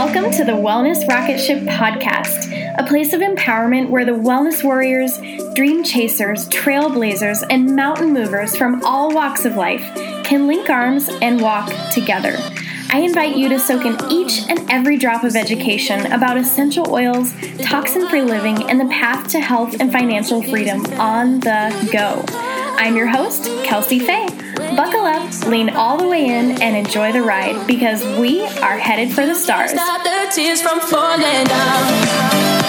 Welcome to the Wellness Rocket Ship Podcast, a place of empowerment where the wellness warriors, dream chasers, trailblazers, and mountain movers from all walks of life can link arms and walk together. I invite you to soak in each and every drop of education about essential oils, toxin-free living, and the path to health and financial freedom on the go. I'm your host, Kelsey Faye. Buckle up, lean all the way in, and enjoy the ride because we are headed for the stars. Stop the tears from falling down.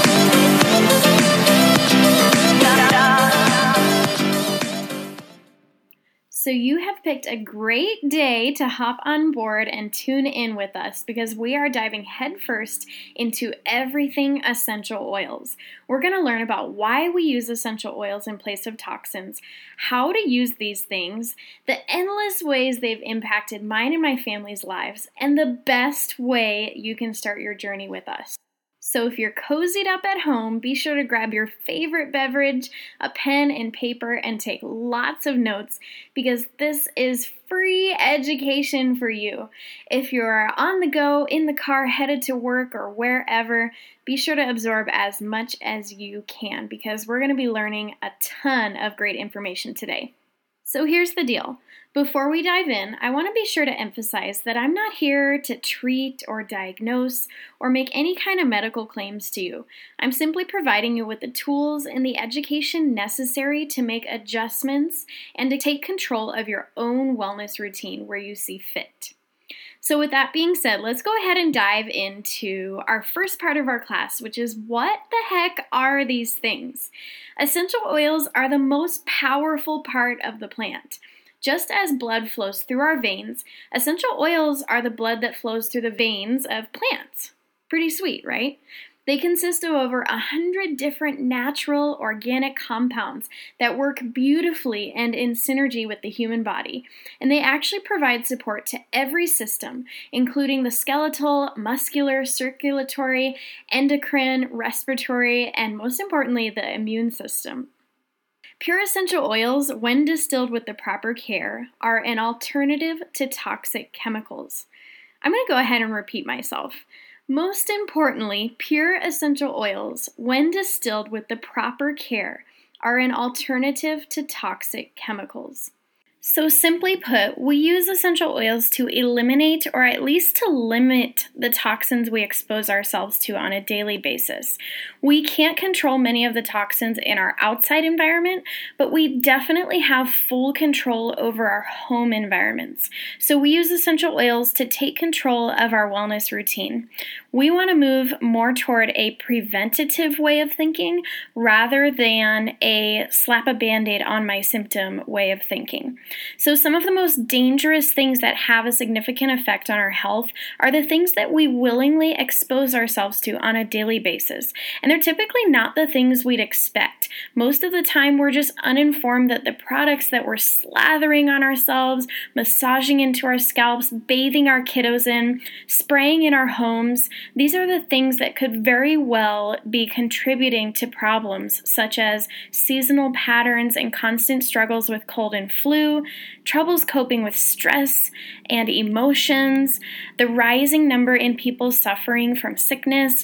So you have picked a great day to hop on board and tune in with us because we are diving headfirst into everything essential oils. We're going to learn about why we use essential oils in place of toxins, how to use these things, the endless ways they've impacted mine and my family's lives, and the best way you can start your journey with us. So if you're cozied up at home, be sure to grab your favorite beverage, a pen and paper, and take lots of notes because this is free education for you. If you're on the go, in the car, headed to work, or wherever, be sure to absorb as much as you can because we're going to be learning a ton of great information today. So here's the deal. Before we dive in, I want to be sure to emphasize that I'm not here to treat or diagnose or make any kind of medical claims to you. I'm simply providing you with the tools and the education necessary to make adjustments and to take control of your own wellness routine where you see fit. So with that being said, let's go ahead and dive into our first part of our class, which is what the heck are these things? Essential oils are the most powerful part of the plant. Just as blood flows through our veins, essential oils are the blood that flows through the veins of plants. Pretty sweet, right? They consist of over 100 different natural organic compounds that work beautifully and in synergy with the human body. And they actually provide support to every system, including the skeletal, muscular, circulatory, endocrine, respiratory, and most importantly, the immune system. Pure essential oils, when distilled with the proper care, are an alternative to toxic chemicals. I'm going to go ahead and repeat myself. Most importantly, pure essential oils, when distilled with the proper care, are an alternative to toxic chemicals. So simply put, we use essential oils to eliminate or at least to limit the toxins we expose ourselves to on a daily basis. We can't control many of the toxins in our outside environment, but we definitely have full control over our home environments. So we use essential oils to take control of our wellness routine. We want to move more toward a preventative way of thinking rather than a slap a Band-Aid on my symptom way of thinking. So some of the most dangerous things that have a significant effect on our health are the things that we willingly expose ourselves to on a daily basis. And they're typically not the things we'd expect. Most of the time, we're just uninformed that the products that we're slathering on ourselves, massaging into our scalps, bathing our kiddos in, spraying in our homes, these are the things that could very well be contributing to problems such as seasonal patterns and constant struggles with cold and flu, troubles coping with stress and emotions, the rising number in people suffering from sickness.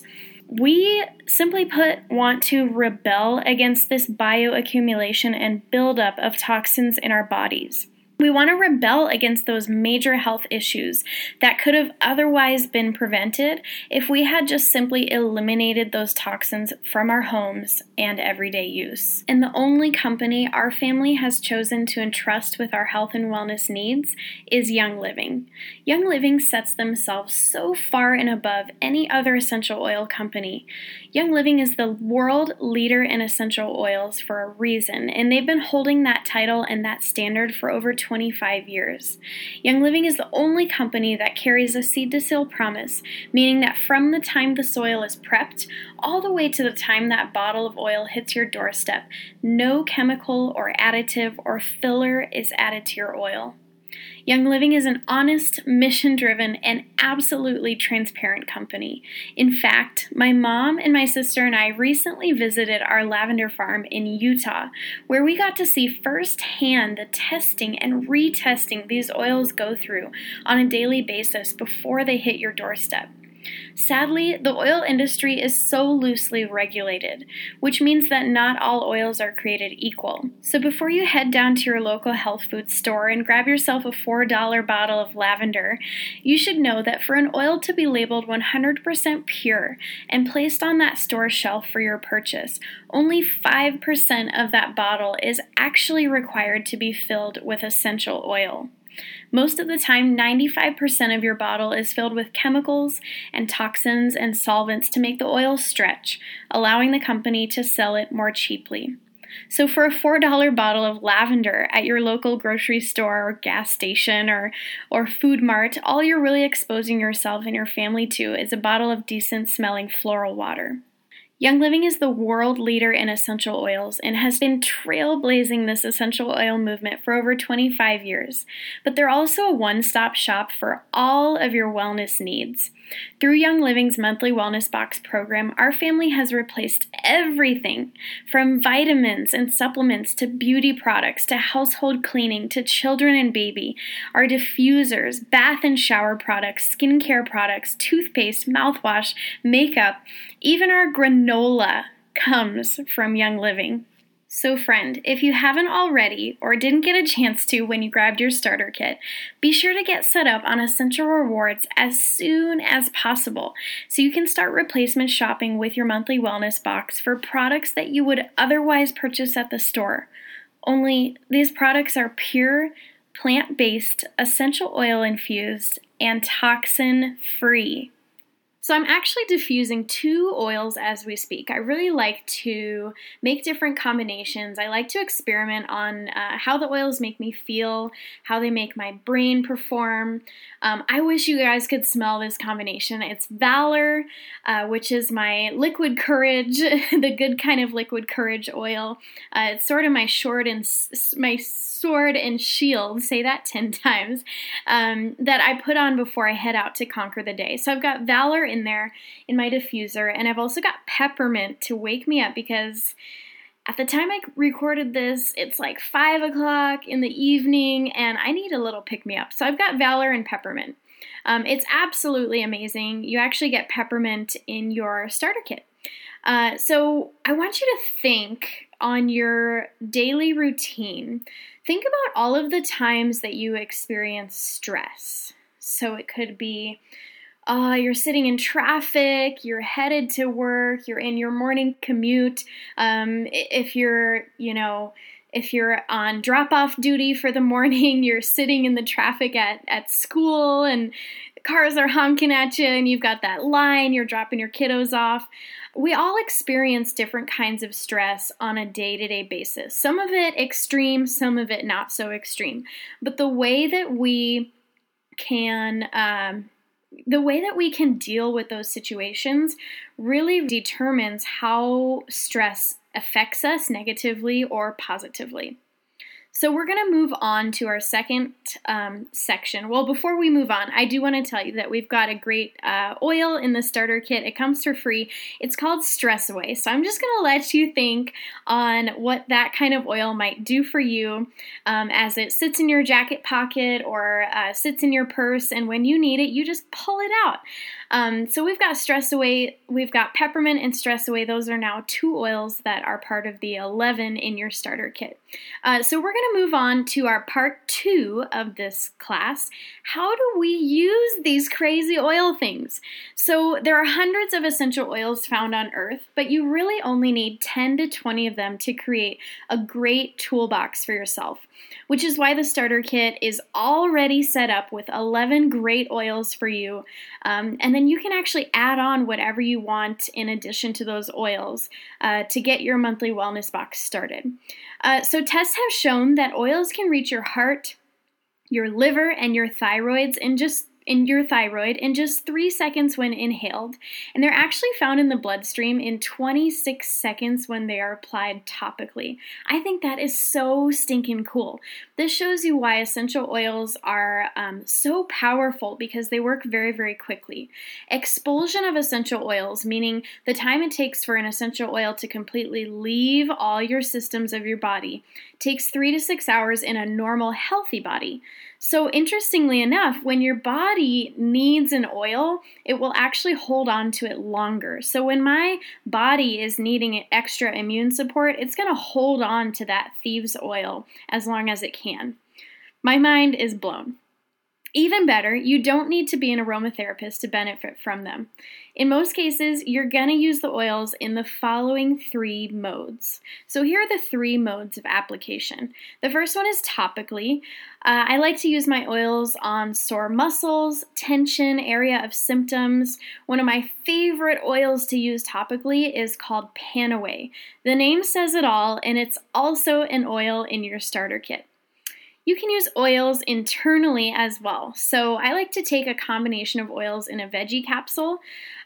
We, simply put, want to rebel against this bioaccumulation and buildup of toxins in our bodies. We want to rebel against those major health issues that could have otherwise been prevented if we had just simply eliminated those toxins from our homes and everyday use. And the only company our family has chosen to entrust with our health and wellness needs is Young Living. Young Living sets themselves so far and above any other essential oil company. Young Living is the world leader in essential oils for a reason, and they've been holding that title and that standard for over 25 years. Young Living is the only company that carries a seed-to-sale promise, meaning that from the time the soil is prepped all the way to the time that bottle of oil hits your doorstep, no chemical or additive or filler is added to your oil. Young Living is an honest, mission-driven, and absolutely transparent company. In fact, my mom and my sister and I recently visited our lavender farm in Utah, where we got to see firsthand the testing and retesting these oils go through on a daily basis before they hit your doorstep. Sadly, the oil industry is so loosely regulated, which means that not all oils are created equal. So before you head down to your local health food store and grab yourself a $4 bottle of lavender, you should know that for an oil to be labeled 100% pure and placed on that store shelf for your purchase, only 5% of that bottle is actually required to be filled with essential oil. Most of the time, 95% of your bottle is filled with chemicals and toxins and solvents to make the oil stretch, allowing the company to sell it more cheaply. So for a $4 bottle of lavender at your local grocery store or gas station or food mart, all you're really exposing yourself and your family to is a bottle of decent smelling floral water. Young Living is the world leader in essential oils and has been trailblazing this essential oil movement for over 25 years. But they're also a one-stop shop for all of your wellness needs. Through Young Living's monthly wellness box program, our family has replaced everything from vitamins and supplements to beauty products to household cleaning to children and baby, our diffusers, bath and shower products, skincare products, toothpaste, mouthwash, makeup, even our granola comes from Young Living. So friend, if you haven't already or didn't get a chance to when you grabbed your starter kit, be sure to get set up on Essential Rewards as soon as possible so you can start replacement shopping with your monthly wellness box for products that you would otherwise purchase at the store. Only these products are pure, plant-based, essential oil infused, and toxin-free. So I'm actually diffusing 2 oils as we speak. I really like to make different combinations. I like to experiment on how the oils make me feel, how they make my brain perform. I wish you guys could smell this combination. It's Valor, which is my liquid courage, the good kind of liquid courage oil. It's sort of my sword and shield, say that 10 times, that I put on before I head out to conquer the day. So I've got Valor in there in my diffuser, and I've also got Peppermint to wake me up because at the time I recorded this, it's like 5 o'clock in the evening, and I need a little pick-me-up. So I've got Valor and Peppermint. It's absolutely amazing. You actually get Peppermint in your starter kit. So I want you to think on your daily routine. Think about all of the times that you experience stress. So it could be you're sitting in traffic, you're headed to work, you're in your morning commute. If you're on drop-off duty for the morning, you're sitting in the traffic at school and cars are honking at you and you've got that line, you're dropping your kiddos off. We all experience different kinds of stress on a day-to-day basis. Some of it extreme, some of it not so extreme. But the way that we can deal with those situations really determines how stress affects us negatively or positively. So we're going to move on to our second section. Well, before we move on, I do want to tell you that we've got a great oil in the starter kit. It comes for free. It's called Stress Away. So I'm just going to let you think on what that kind of oil might do for you as it sits in your jacket pocket or sits in your purse. And when you need it, you just pull it out. So we've got Stress Away, we've got Peppermint and Stress Away. Those are now 2 oils that are part of the 11 in your starter kit. So we're going to move on to our part 2 of this class. How do we use these crazy oil things? So there are hundreds of essential oils found on Earth, but you really only need 10 to 20 of them to create a great toolbox for yourself, which is why the starter kit is already set up with 11 great oils for you. And then you can actually add on whatever you want in addition to those oils to get your monthly wellness box started. So tests have shown that oils can reach your heart, your liver, and your thyroid in just 3 seconds when inhaled, and they're actually found in the bloodstream in 26 seconds when they are applied topically. I think that is so stinking cool. This shows you why essential oils are so powerful because they work very, very quickly. Expulsion of essential oils, meaning the time it takes for an essential oil to completely leave all your systems of your body, takes 3 to 6 hours in a normal, healthy body. So interestingly enough, when your body body needs an oil, it will actually hold on to it longer. So when my body is needing extra immune support, it's going to hold on to that thieves oil as long as it can. My mind is blown. Even better, you don't need to be an aromatherapist to benefit from them. In most cases, you're going to use the oils in the following 3 modes. So here are the 3 modes of application. The first one is topically. I like to use my oils on sore muscles, tension, area of symptoms. One of my favorite oils to use topically is called Panaway. The name says it all, and it's also an oil in your starter kit. You can use oils internally as well. So I like to take a combination of oils in a veggie capsule.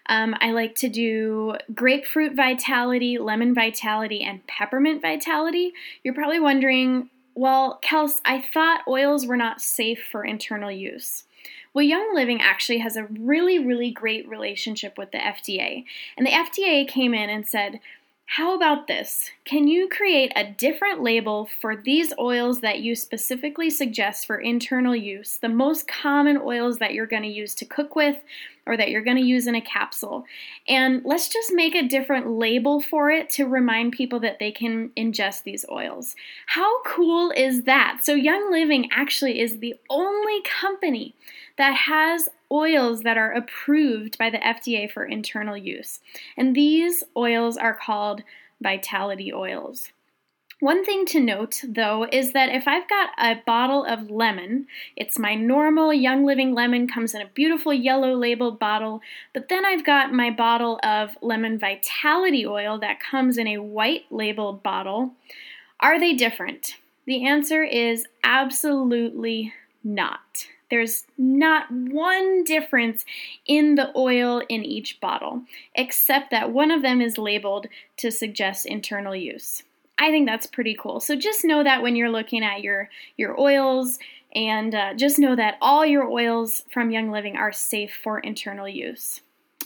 I like to do grapefruit vitality, lemon vitality, and peppermint vitality. You're probably wondering, well, Kels, I thought oils were not safe for internal use. Well, Young Living actually has a really, really great relationship with the FDA. And the FDA came in and said, how about this? Can you create a different label for these oils that you specifically suggest for internal use, the most common oils that you're going to use to cook with or that you're going to use in a capsule? And let's just make a different label for it to remind people that they can ingest these oils. How cool is that? So Young Living actually is the only company that has oils that are approved by the FDA for internal use. And these oils are called Vitality oils. One thing to note, though, is that if I've got a bottle of lemon, it's my normal Young Living lemon, comes in a beautiful yellow labeled bottle, but then I've got my bottle of lemon Vitality oil that comes in a white labeled bottle. Are they different? The answer is absolutely not. There's not one difference in the oil in each bottle, except that one of them is labeled to suggest internal use. I think that's pretty cool. So just know that when you're looking at your oils, and just know that all your oils from Young Living are safe for internal use.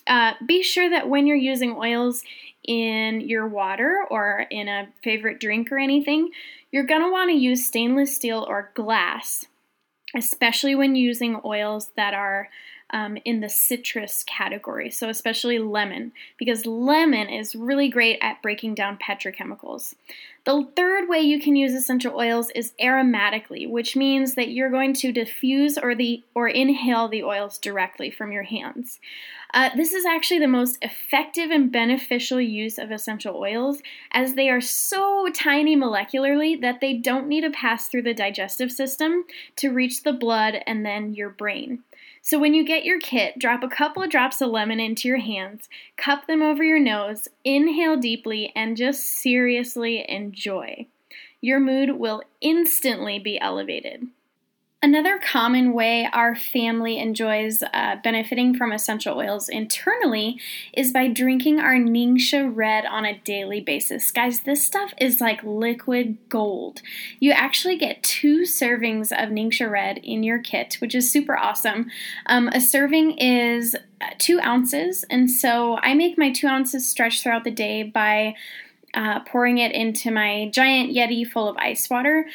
Be sure that when you're using oils in your water or in a favorite drink or anything, you're going to want to use stainless steel or glass, especially when using oils that are in the citrus category, so especially lemon, because lemon is really great at breaking down petrochemicals. The third way you can use essential oils is aromatically, which means that you're going to diffuse or inhale the oils directly from your hands. This is actually the most effective and beneficial use of essential oils, as they are so tiny molecularly that they don't need to pass through the digestive system to reach the blood and then your brain. So when you get your kit, drop a couple of drops of lemon into your hands, cup them over your nose, inhale deeply, and just seriously enjoy. Your mood will instantly be elevated. Another common way our family enjoys benefiting from essential oils internally is by drinking our Ningxia Red on a daily basis. Guys, this stuff is like liquid gold. You actually get 2 servings of Ningxia Red in your kit, which is super awesome. A serving is 2 ounces, and so I make my 2 ounces stretch throughout the day by pouring it into my giant Yeti full of ice water.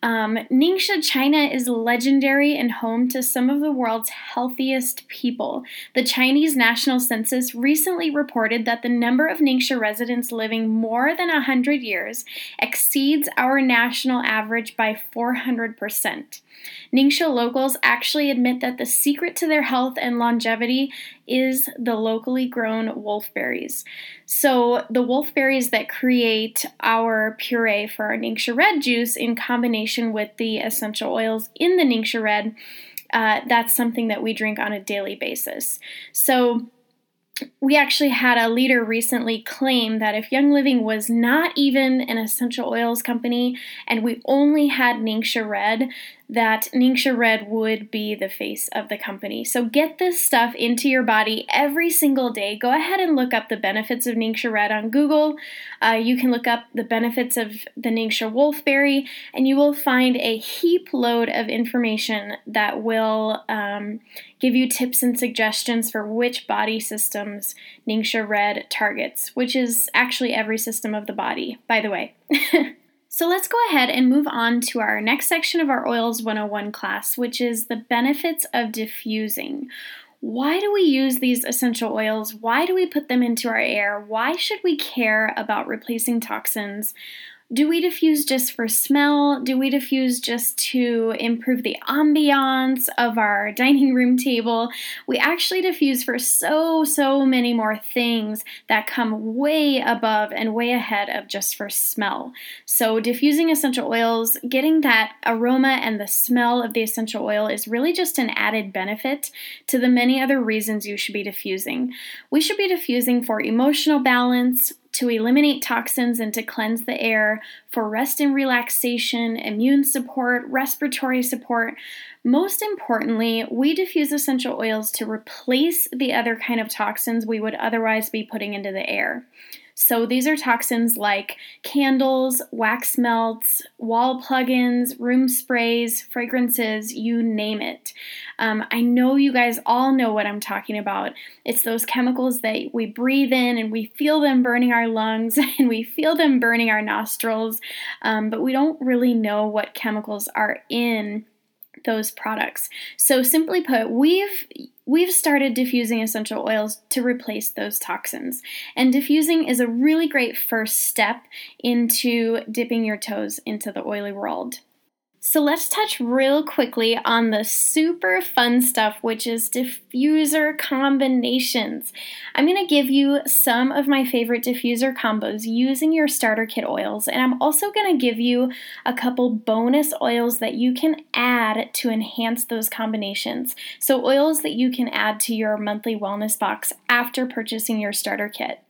Ningxia, China is legendary and home to some of the world's healthiest people. The Chinese National Census recently reported that the number of Ningxia residents living more than 100 years exceeds our national average by 400%. Ningxia locals actually admit that the secret to their health and longevity is the locally grown wolfberries. So the wolfberries that create our puree for our Ningxia Red juice in combination with the essential oils in the Ningxia Red, that's something that we drink on a daily basis. So we actually had a leader recently claim that if Young Living was not even an essential oils company and we only had Ningxia Red, that Ningxia Red would be the face of the company. So get this stuff into your body every single day. Go ahead and look up the benefits of Ningxia Red on Google. You can look up the benefits of the Ningxia Wolfberry, and you will find a heap load of information that will give you tips and suggestions for which body systems Ningxia Red targets, which is actually every system of the body, by the way. So let's go ahead and move on to our next section of our Oils 101 class, which is the benefits of diffusing. Why do we use these essential oils? Why do we put them into our air? Why should we care about replacing toxins? Do we diffuse just for smell? Do we diffuse just to improve the ambiance of our dining room table? We actually diffuse for so many more things that come way above and way ahead of just for smell. So diffusing essential oils, getting that aroma and the smell of the essential oil is really just an added benefit to the many other reasons you should be diffusing. We should be diffusing for emotional balance, to eliminate toxins and to cleanse the air, for rest and relaxation, immune support, respiratory support. Most importantly, we diffuse essential oils to replace the other kind of toxins we would otherwise be putting into the air. So these are toxins like candles, wax melts, wall plugins, room sprays, fragrances, you name it. I know you guys all know what I'm talking about. It's those chemicals that we breathe in and we feel them burning our lungs and we feel them burning our nostrils, but we don't really know what chemicals are in those products. So simply put, we've started diffusing essential oils to replace those toxins. And diffusing is a really great first step into dipping your toes into the oily world. So let's touch real quickly on the super fun stuff, which is diffuser combinations. I'm going to give you some of my favorite diffuser combos using your starter kit oils, and I'm also going to give you a couple bonus oils that you can add to enhance those combinations. So oils that you can add to your monthly wellness box after purchasing your starter kit.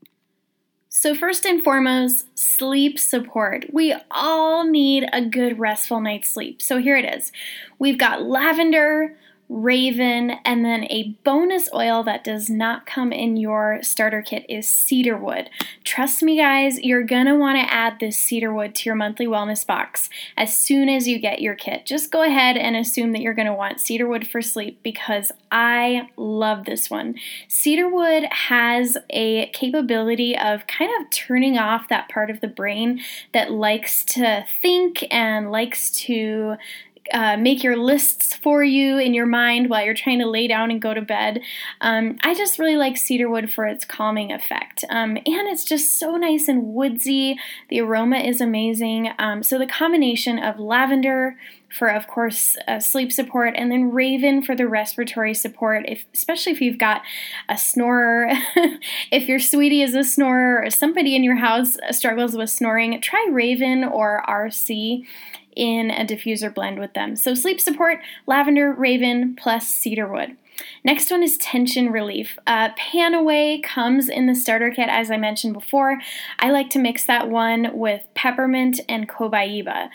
So first and foremost, sleep support. We all need a good restful night's sleep. So here it is. We've got lavender, raven, and then a bonus oil that does not come in your starter kit is cedarwood. Trust me guys, you're gonna want to add this cedarwood to your monthly wellness box as soon as you get your kit. Just go ahead and assume that you're gonna want cedarwood for sleep because I love this one. Cedarwood has a capability of kind of turning off that part of the brain that likes to think and likes to make your lists for you in your mind while you're trying to lay down and go to bed. I just really like cedarwood for its calming effect. And it's just so nice and woodsy. The aroma is amazing. So the combination of lavender for, of course, sleep support, and then raven for the respiratory support, especially if you've got a snorer. If your sweetie is a snorer or somebody in your house struggles with snoring, try raven or RC in a diffuser blend with them. So sleep support, lavender, raven, plus cedarwood. Next one is tension relief. Panaway comes in the starter kit, as I mentioned before. I like to mix that one with peppermint and cobaiba.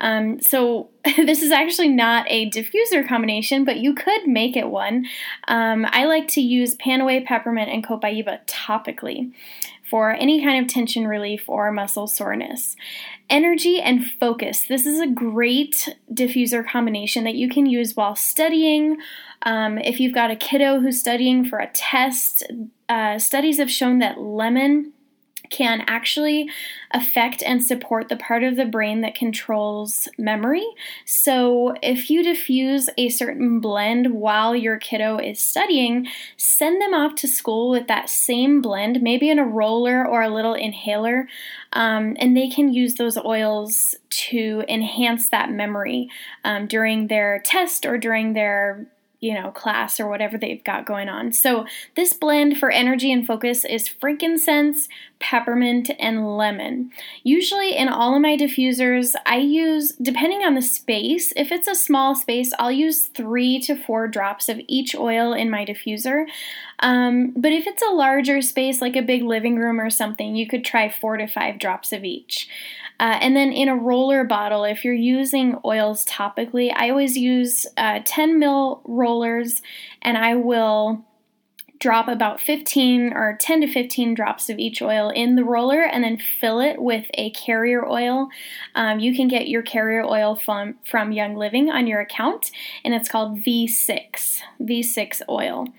So this is actually not a diffuser combination, but you could make it one. I like to use Panaway, peppermint, and cobaiba topically for any kind of tension relief or muscle soreness. Energy and focus. This is a great diffuser combination that you can use while studying. If you've got a kiddo who's studying for a test, studies have shown that lemon can actually affect and support the part of the brain that controls memory. So if you diffuse a certain blend while your kiddo is studying, send them off to school with that same blend, maybe in a roller or a little inhaler, and they can use those oils to enhance that memory during their test or during their class or whatever they've got going on. So this blend for energy and focus is frankincense, peppermint, and lemon. Usually in all of my diffusers, I use, depending on the space, if it's a small space, I'll use 3 to 4 drops of each oil in my diffuser. But if it's a larger space, like a big living room or something, you could try 4 to 5 drops of each. And then in a roller bottle, if you're using oils topically, I always use 10 ml rollers, and I will drop about 15 or 10 to 15 drops of each oil in the roller and then fill it with a carrier oil. You can get your carrier oil from Young Living on your account, and it's called V6 oil.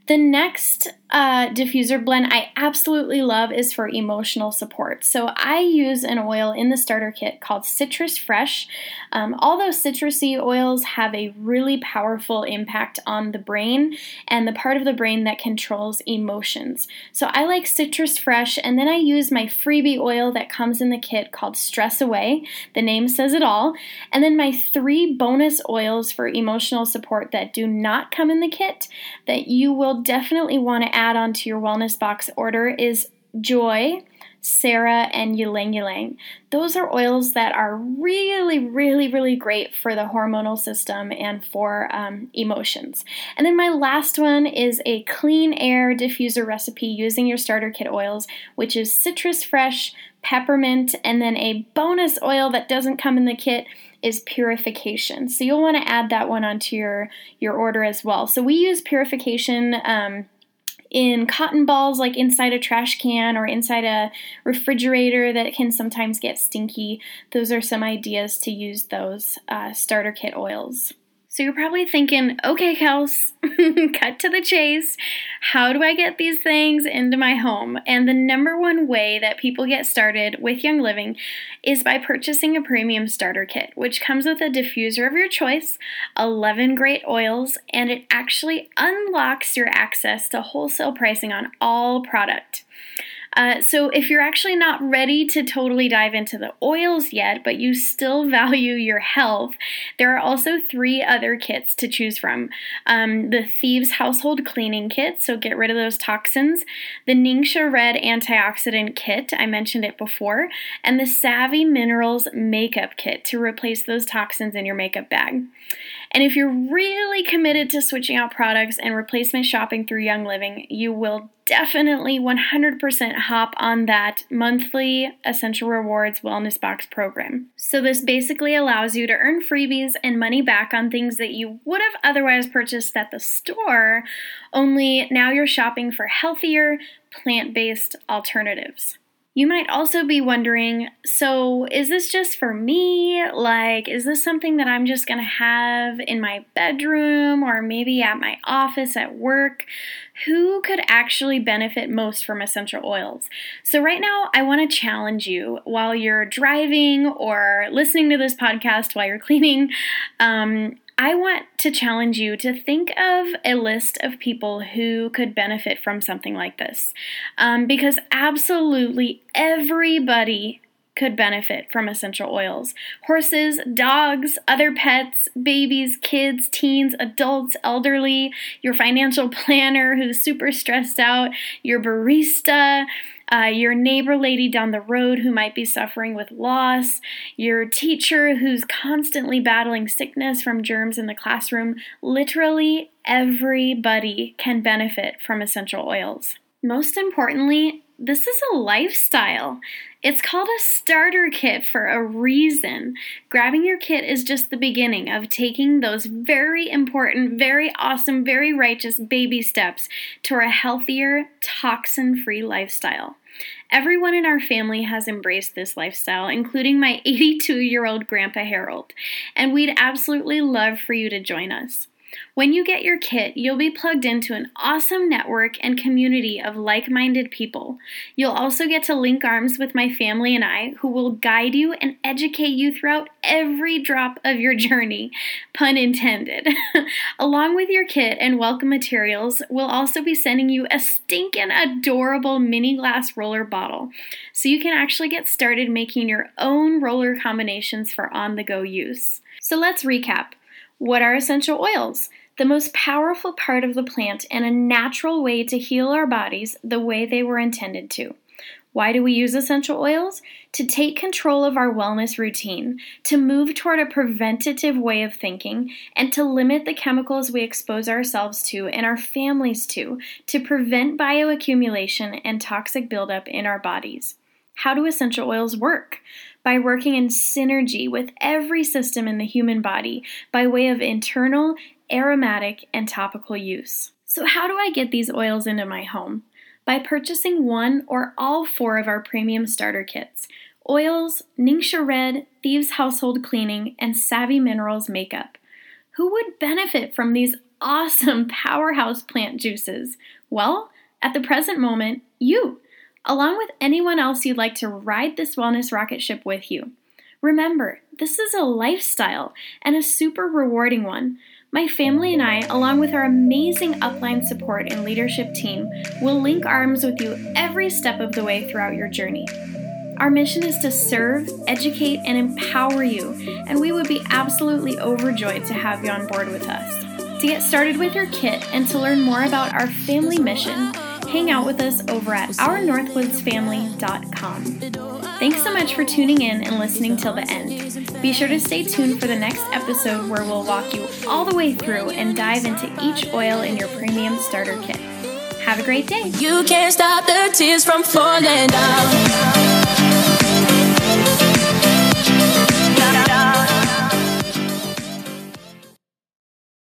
The next diffuser blend I absolutely love is for emotional support. So I use an oil in the starter kit called Citrus Fresh. All those citrusy oils have a really powerful impact on the brain and the part of the brain that controls emotions. So I like Citrus Fresh, and then I use my freebie oil that comes in the kit called Stress Away. The name says it all. And then my 3 bonus oils for emotional support that do not come in the kit that you will definitely want to add onto your wellness box order is Joy, Sarah, and Ylang Ylang. Those are oils that are really, really, really great for the hormonal system and for emotions. And then my last one is a clean air diffuser recipe using your starter kit oils, which is Citrus Fresh, peppermint, and then a bonus oil that doesn't come in the kit is Purification. So you'll want to add that one onto your order as well. So we use Purification in cotton balls, like inside a trash can or inside a refrigerator that can sometimes get stinky. Those are some ideas to use those starter kit oils. So you're probably thinking, okay, Kels, cut to the chase. How do I get these things into my home? And the number one way that people get started with Young Living is by purchasing a premium starter kit, which comes with a diffuser of your choice, 11 great oils, and it actually unlocks your access to wholesale pricing on all product. So if you're actually not ready to totally dive into the oils yet, but you still value your health, there are also 3 other kits to choose from. The Thieves Household Cleaning Kit, so get rid of those toxins. The Ningxia Red Antioxidant Kit, I mentioned it before. And the Savvy Minerals Makeup Kit to replace those toxins in your makeup bag. And if you're really committed to switching out products and replacement shopping through Young Living, you will definitely 100% hop on that monthly Essential Rewards Wellness Box program. So this basically allows you to earn freebies and money back on things that you would have otherwise purchased at the store, only now you're shopping for healthier, plant-based alternatives. You might also be wondering, so is this just for me? Like, is this something that I'm just going to have in my bedroom or maybe at my office at work? Who could actually benefit most from essential oils? So right now, I want to challenge you while you're driving or listening to this podcast while you're cleaning. I want to challenge you to think of a list of people who could benefit from something like this. Because absolutely everybody could benefit from essential oils. Horses, dogs, other pets, babies, kids, teens, adults, elderly, your financial planner who's super stressed out, your barista, your neighbor lady down the road who might be suffering with loss, your teacher who's constantly battling sickness from germs in the classroom. Literally everybody can benefit from essential oils. Most importantly, this is a lifestyle. It's called a starter kit for a reason. Grabbing your kit is just the beginning of taking those very important, very awesome, very righteous baby steps toward a healthier, toxin-free lifestyle. Everyone in our family has embraced this lifestyle, including my 82-year-old Grandpa Harold, and we'd absolutely love for you to join us. When you get your kit, you'll be plugged into an awesome network and community of like-minded people. You'll also get to link arms with my family and I, who will guide you and educate you throughout every drop of your journey, pun intended. Along with your kit and welcome materials, we'll also be sending you a stinking adorable mini glass roller bottle, so you can actually get started making your own roller combinations for on-the-go use. So let's recap. What are essential oils? The most powerful part of the plant and a natural way to heal our bodies the way they were intended to. Why do we use essential oils? To take control of our wellness routine, to move toward a preventative way of thinking, and to limit the chemicals we expose ourselves to and our families to prevent bioaccumulation and toxic buildup in our bodies. How do essential oils work? By working in synergy with every system in the human body by way of internal, aromatic, and topical use. So how do I get these oils into my home? By purchasing one or all 4 of our premium starter kits: Oils, Ningxia Red, Thieves Household Cleaning, and Savvy Minerals Makeup. Who would benefit from these awesome powerhouse plant juices? Well, at the present moment, you, along with anyone else you'd like to ride this wellness rocket ship with you. Remember, this is a lifestyle and a super rewarding one. My family and I, along with our amazing upline support and leadership team, will link arms with you every step of the way throughout your journey. Our mission is to serve, educate, and empower you, and we would be absolutely overjoyed to have you on board with us. To get started with your kit and to learn more about our family mission, hang out with us over at ournorthwoodsfamily.com. Thanks so much for tuning in and listening till the end. Be sure to stay tuned for the next episode where we'll walk you all the way through and dive into each oil in your premium starter kit. Have a great day. You can't stop the tears from falling down.